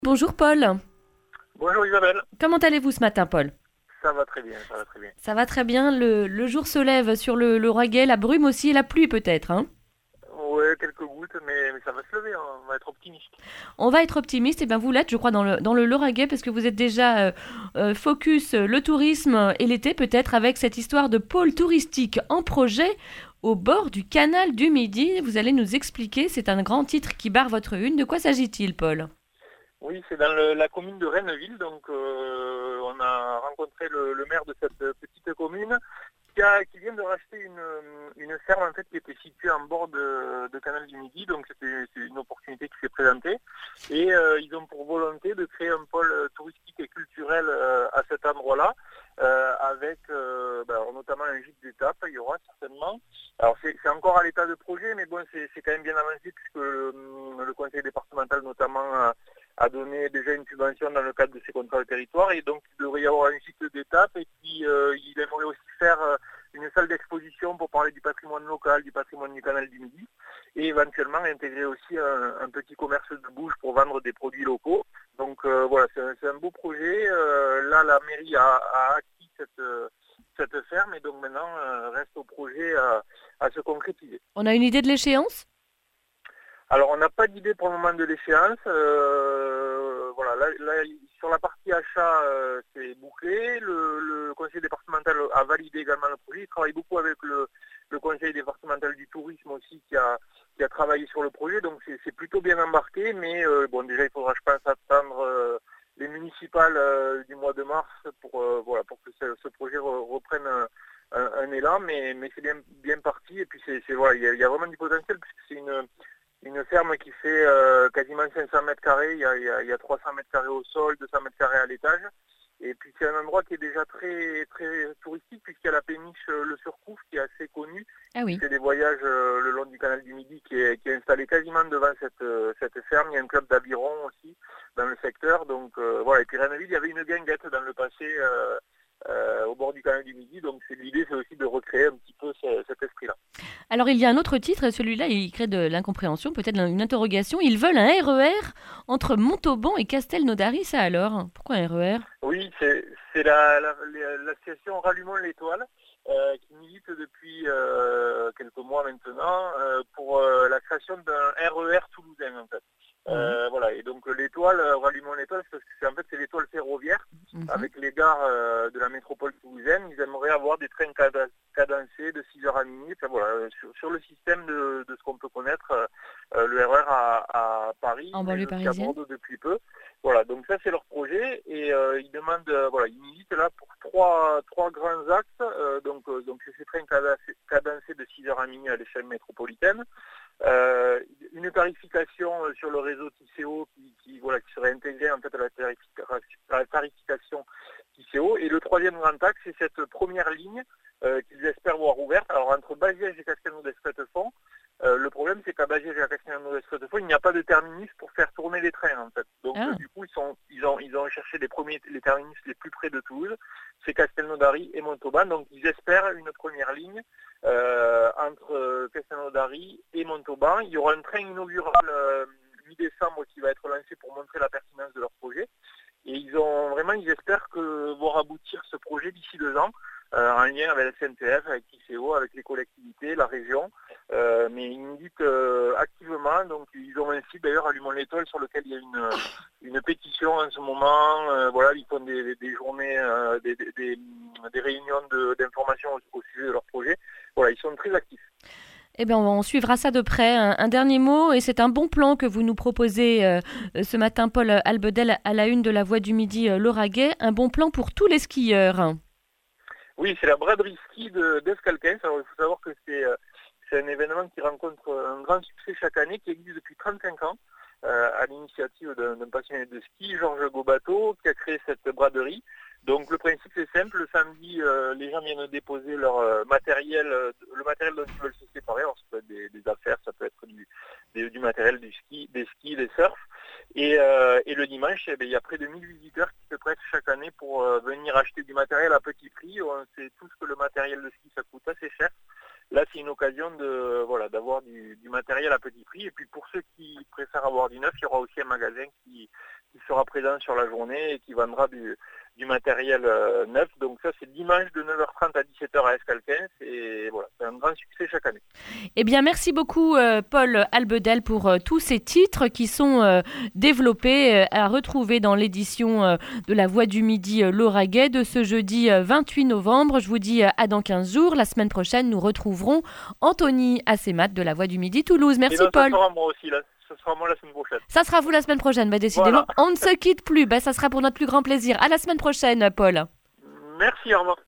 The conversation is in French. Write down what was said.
Bonjour Paul. Bonjour Isabelle, Comment allez-vous ce matin, Paul? ça va très bien, ça va très bien. Ça va très bien, le jour se lève sur le Lauragais, la brume aussi et la pluie peut-être, hein. Ouais, quelques gouttes, mais ça va se lever, hein, on va être optimiste. On va être optimiste, et bien vous l'êtes, je crois, dans le Lauragais, parce que vous êtes déjà focus le tourisme et l'été peut-être avec cette histoire de pôle touristique en projet au bord du canal du Midi. Vous allez nous expliquer, c'est un grand titre qui barre votre une. De quoi s'agit-il, Paul? Oui, c'est dans la commune de Renneville, donc on a rencontré le maire de cette petite commune qui vient de racheter une ferme en fait qui était située en bord de Canal du Midi, donc c'est une opportunité qui s'est présentée. Et ils ont pour volonté de créer un pôle touristique et culturel à cet endroit-là, avec alors notamment un gîte d'étape, il y aura certainement. Alors c'est encore à l'état de projet, mais bon, c'est quand même bien avancé puisque le conseil départemental notamment a donné déjà une subvention dans le cadre de ses contrats de territoire, et donc il devrait y avoir un gîte d'étape, et puis il aimerait aussi faire une salle d'exposition pour parler du patrimoine local, du patrimoine du canal du Midi, et éventuellement intégrer aussi un petit commerce de bouche pour vendre des produits locaux. Donc voilà, c'est un beau projet. Là, la mairie a acquis cette ferme, et donc maintenant reste au projet à se concrétiser. On a une idée de l'échéance? Alors, on n'a pas d'idée pour le moment de l'échéance. Voilà, là, sur la partie achat, c'est bouclé. Le conseil départemental a validé également le projet. Il travaille beaucoup avec le conseil départemental du tourisme aussi, qui a travaillé sur le projet. Donc, c'est plutôt bien embarqué. Mais bon, déjà, il faudra, je pense, attendre les municipales du mois de mars voilà, pour que ce projet reprenne un élan. Mais c'est bien parti. Et puis, voilà, il y a vraiment du potentiel puisque c'est une ferme qui fait quasiment 500 mètres carrés, il y a 300 mètres carrés au sol, 200 mètres carrés à l'étage. Et puis c'est un endroit qui est déjà très, très touristique puisqu'il y a la péniche Le Surcouf qui est assez connue, Ah qui oui. fait des voyages le long du canal du Midi, qui est installé quasiment devant cette ferme. Il y a un club d'aviron aussi dans le secteur. Donc voilà, et puis Renneville, il y avait une guinguette dans le passé au bord du canal du Midi. Donc l'idée c'est aussi de recréer un petit peu cet esprit-là. Alors il y a un autre titre, et celui-là il crée de l'incompréhension, peut-être une interrogation. Ils veulent un RER entre Montauban et Castelnaudary, ça alors? Pourquoi un RER? Oui, c'est l'association Rallumons l'étoile qui milite depuis quelques mois maintenant pour la création d'un RER toulousain en fait. Oui. Voilà, et donc l'étoile, Rallumons l'étoile, parce que en fait c'est l'étoile ferroviaire Mhm. avec les gares de la métropole toulousaine. Ils aimeraient avoir des trains cadencés de 6 heures à minuit. Enfin, voilà, sur le système de ce qu'on peut connaître, le RER à Paris, En mais banlieue aussi à parisienne? Bordeaux depuis peu. Voilà, donc ça c'est leur projet, et ils demandent, voilà, ils militent là pour trois grands axes. Donc c'est ces trains cadencés de 6 heures à minuit à l'échelle métropolitaine, une tarification sur le réseau TCO voilà, qui serait intégrée en fait à la tarification TCO, et le troisième grand axe c'est cette première ligne qu'ils espèrent voir ouverte. Alors entre Baziège et Castelnau-d'Escretefond, le problème, c'est qu'à Bagier et à Castelnau-d'Escretefond, il n'y a pas de terminus pour faire tourner les trains, en fait. Donc, Ah. du coup, ils ont cherché les terminus les plus près de Toulouse, c'est Castelnaudary et Montauban. Donc, ils espèrent une première ligne entre Castelnaudary et Montauban. Il y aura un train inaugural mi-décembre qui va être lancé pour montrer la pertinence de leur projet. Et ils espèrent voir aboutir ce projet d'ici 2 ans, en lien avec la CNTF, avec ICO, avec les collectivités, la région. Mais ils militent activement. Donc ils ont un site d'ailleurs, Allumons l'étoile, sur lequel il y a une pétition en ce moment. Voilà, ils font des journées, des réunions d'information au sujet de leur projet. Voilà, ils sont très actifs. Eh bien, on suivra ça de près. Un dernier mot, et c'est un bon plan que vous nous proposez ce matin, Paul Albedel, à la une de la Voix du Midi Lauragais. Un bon plan pour tous les skieurs. Oui, c'est la braderie ski d'Escalquens. Alors il faut savoir que c'est un événement qui rencontre un grand succès chaque année, qui existe depuis 35 ans, à l'initiative d'un passionné de ski, Georges Gobato, qui a créé cette braderie. Donc le principe c'est simple, le samedi les gens viennent déposer leur matériel, le matériel dont ils veulent se séparer. Alors ça peut être des affaires, ça peut être du matériel du ski, des skis, des surfs. Et le dimanche, eh bien, il y a près de 1000 visiteurs qui se prêtent chaque année pour venir acheter du matériel à petit prix. On sait tous que le matériel de ski, ça coûte assez cher. Là, c'est une occasion d'avoir du matériel à petit prix. Et puis pour ceux qui préfèrent avoir du neuf, il y aura aussi un magasin qui sera présent sur la journée et qui vendra du matériel neuf. Donc ça, c'est dimanche de 9h30 à 17h à Escalquens. Et voilà, c'est un grand succès chaque année. Eh bien, merci beaucoup, Paul Albedel, pour tous ces titres qui sont développés à retrouver dans l'édition de La Voix du Midi Lauragais de ce jeudi 28 novembre. Je vous dis à dans 15 jours. La semaine prochaine, nous retrouverons Anthony Assemat de La Voix du Midi Toulouse. Merci, Paul. Ça sera moi aussi, là. Ça sera moi la semaine prochaine. Ça sera vous la semaine prochaine. Décidément, voilà. On ne se quitte plus. Ça sera pour notre plus grand plaisir. À la semaine prochaine, Paul. Merci, au revoir.